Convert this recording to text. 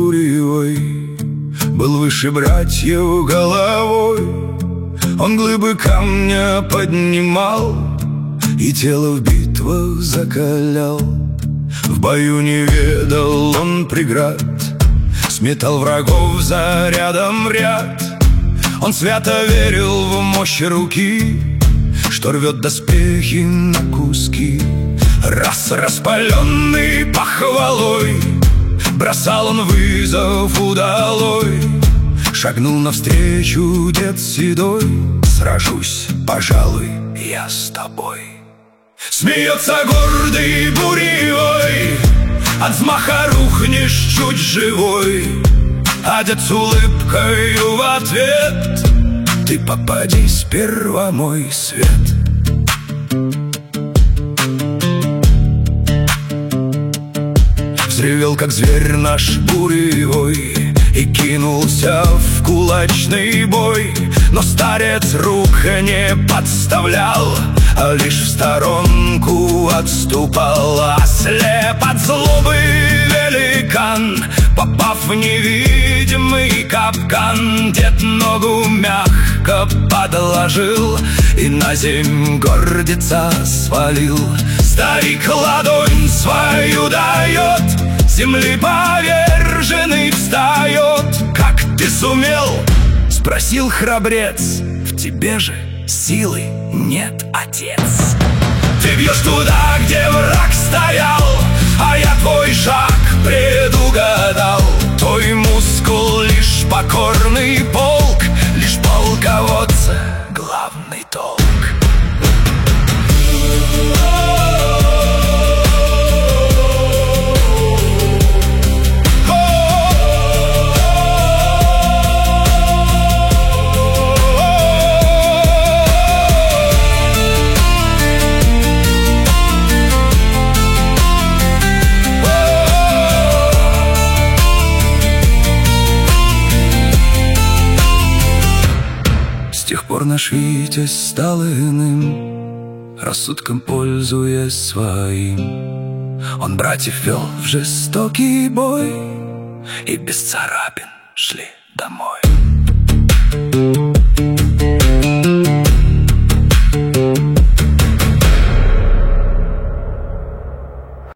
буревой, был выше братьев головой. Он глыбы камня поднимал и тело в битвах закалял. В бою не ведал он преград, сметал врагов зарядом ряд. Он свято верил в мощь руки, что рвет доспехи на куски. Раз распаленный похвалой, бросал он вызов удалой. Шагнул навстречу дед седой: сражусь, пожалуй, я с тобой. Смеется гордый буревой, от взмаха рухнешь чуть живой. А дед с улыбкою в ответ: ты попади сперва, мой свет. Взревел, как зверь наш буревой, и кинулся в кулачный бой. Но старец рук не подставлял, а лишь в сторонку отступал. Ослеп от злобы великан, попав в невидимый капкан. Дед ногу мягко подложил и на земь гордеца свалил. Старик ладонь свою дает, земли поверженный встает. Как ты сумел? — спросил храбрец. В тебе же силы нет, отец. Ты бьешь туда, где враг стоял, а я твой шаг предугадал. Твой мускул лишь покорный полк, лишь полководца главный толк. С тех пор наш Витязь стал иным, рассудком пользуясь своим. Он братьев вел в жестокий бой, и без царапин шли домой.